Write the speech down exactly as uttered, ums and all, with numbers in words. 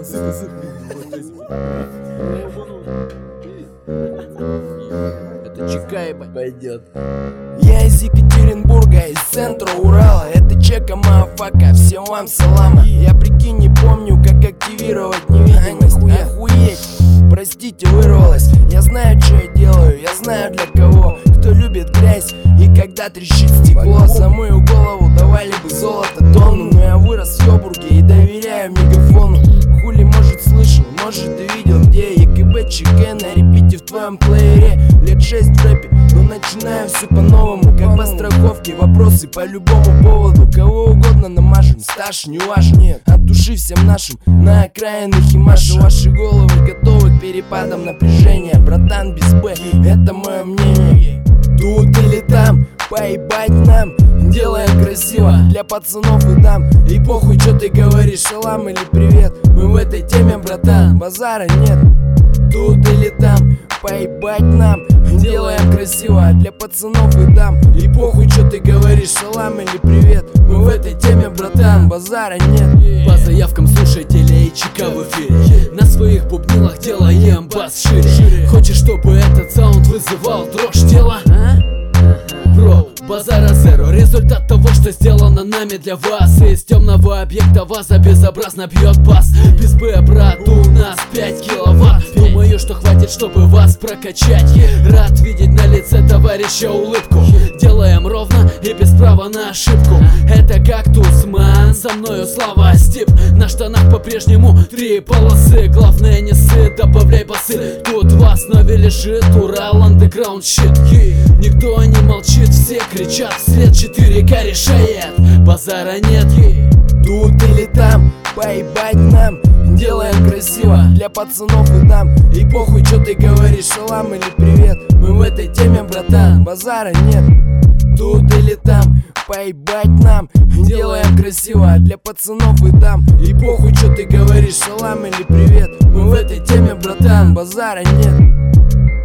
Это Чикайба пойдет. Я из Екатеринбурга, из центра Урала. Это Чека, мафака, всем вам салама. Я прикинь не помню, как активировать невидимость. Охуеть, простите, вырвалась. Я знаю, что я делаю, я знаю для кого. Кто любит грязь и когда трещит стекло. За мою голову давали бы золото тонну, но я вырос в Йобурге и доверяю мегафону. Хули, может, слышал, может, ты видел, где ЕКБ, ЧК на репите в твоем плеере. Лет шесть в рэпе, но начинаю все по-новому. Как по страховке, вопросы по любому поводу. Кого угодно намажем, стаж не важен. Нет, от души всем нашим на окраинах и машем. Ваши головы готовы к перепадам напряжения. Братан без Б, это мое мнение. Тут или там, поебать нам, делаем красиво для пацанов и дам. И похуй, что ты говоришь, шалам или привет. Мы в этой теме, братан, базара нет. Тут или там, поебать нам, делаем красиво для пацанов и дам. И похуй, что ты говоришь, шалам или привет. Мы в этой теме, братан, базара нет. По заявкам слушателей ЧК в эфире. На своих бубнилах делаем бас шире. Хочешь, чтобы этот саунд вызывал дрожь тела? Бро, базара зеро, результат того, что сделано нами для вас. Из темного объекта ваза безобразно бьет бас. Без Б, брат, у нас пять киловатт. Думаю, что хватит, чтобы вас прокачать. Рад видеть на лице товарища улыбку. Делаем ровно и без права на ошибку. Это кактус, ман, со мною слава стип. На штанах по-прежнему три полосы. Главное не сы, добавляй басы. Тут в основе лежит Урал, андеграунд щит. Никто не молчит, все кричат вслед. четыре ка решает, базара нет. Тут или там, поебать нам, делаем красиво для пацанов и дам. И похуй, что ты говоришь, шалам или привет. Мы в этой теме, братан, базара нет. Тут или там, поебать нам, делаем красиво для пацанов и дам. И похуй, что ты говоришь, шалам или привет. Мы в этой теме, братан, базара нет.